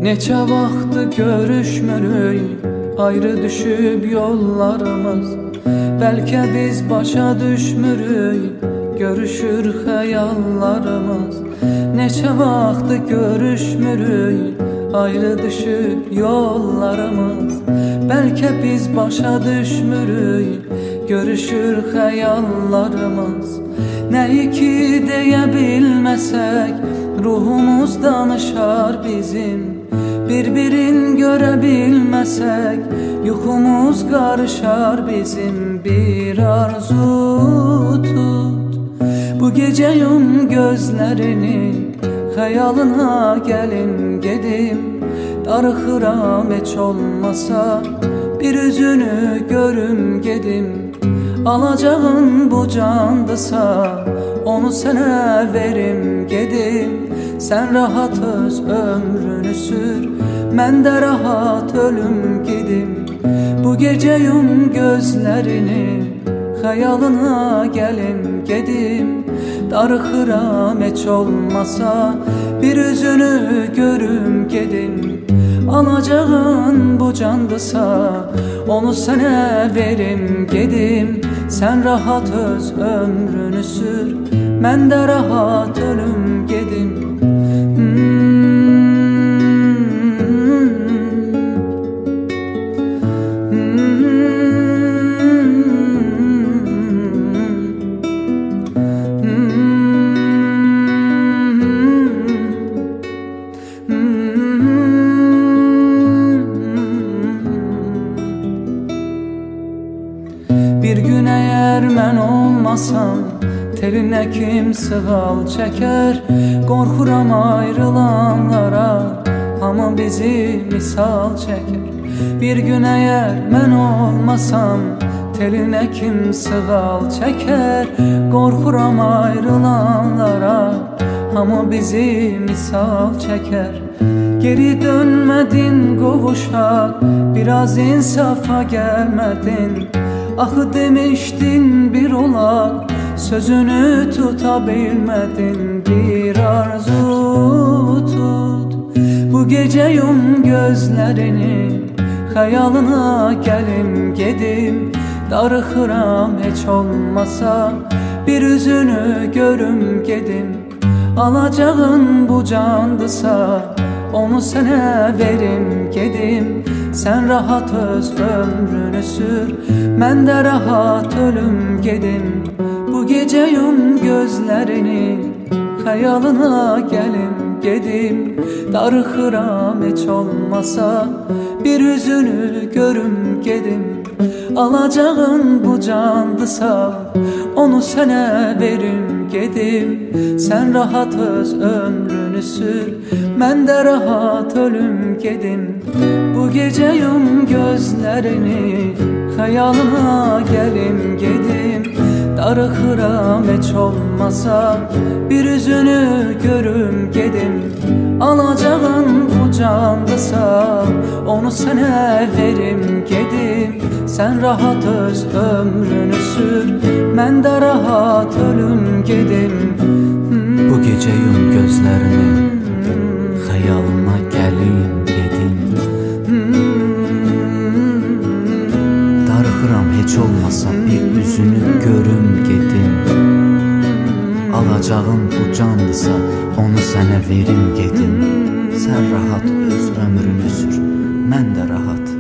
Neçə vaxtı görüşmürük, ayrı düşüb yollarımız. Bəlkə biz başa düşmürük, görüşür xəyallarımız. Neçə vaxtı görüşmürük, ayrı düşüb yollarımız. Bəlkə biz başa düşmürük, görüşür xəyallarımız. Nəyi ki deyə bilməsək, ruhumuz danışar bizim. Bir-birin görə bilməsək, yuxumuz qarışar bizim. Bir arzu tut, bu gecə yum gözlərini, xəyalına gəlim gedim. Darıxıram heç olmasa, bir üzünü görüm gedim. Alacağın bu candısa, onu sənə verim gedim. Sən rahat öz ömrünü sür, mən də rahat ölüm gedim. Bu gecə yum gözlərini, xəyalına gəlim gedim. Darıxıram heç olmasa, bir üzünü görüm gedim. Alacağın bu candısa, onu sənə verim gedim. Sən rahat öz ömrünü sür, mən də rahat ölüm gedim. Bir gün əgər mən olmasam, telinə kim sığal çəkər? Qorxuram ayrılanlara, hamı bizi misal çəkər. Bir gün əgər mən olmasam, telinə kim sığal çəkər? Qorxuram ayrılanlara, hamı bizi misal çəkər. Geri dönmədin qovuşaq, biraz insafa gəlmədin. Axı demişdin bir olaq, sözünü tuta bilmədin. Bir arzu tut, bu gecə yum gözlərini, xəyalına gəlim gedim. Darıxıram heç olmasa, bir üzünü görüm gedim. Alacağın bu candısa, onu sənə verim gedim. Sən rahat öz ömrünü sür, mən də rahat ölüm gedim. Bu gecə yum gözlərini, xəyalına gəlim gedim. Darıxıram heç olmasa, bir üzünü görüm gedim. Alacağın bu candısa, onu sənə verim gedim. Sən rahat öz ömrünü sür, mən də rahat ölüm gedim. Bu gecə yum gözlərini, xəyalına gəlim gedim. Darıxıram heç olmasa, bir üzünü görüm gedim. Alacağın bu candısa, onu sənə verim gedim. Sən rahat öz ömrünü sür, mən də rahat ölüm gedim. Bu gecə yum gözlərini, xəyalına gəlim gedim. Darıxıram heç olmasa, bir üzünü görüm gedim. Alacağın bu candısa, onu sənə verim gedim. Sən rahat öz ömrünü sür, mən də rahat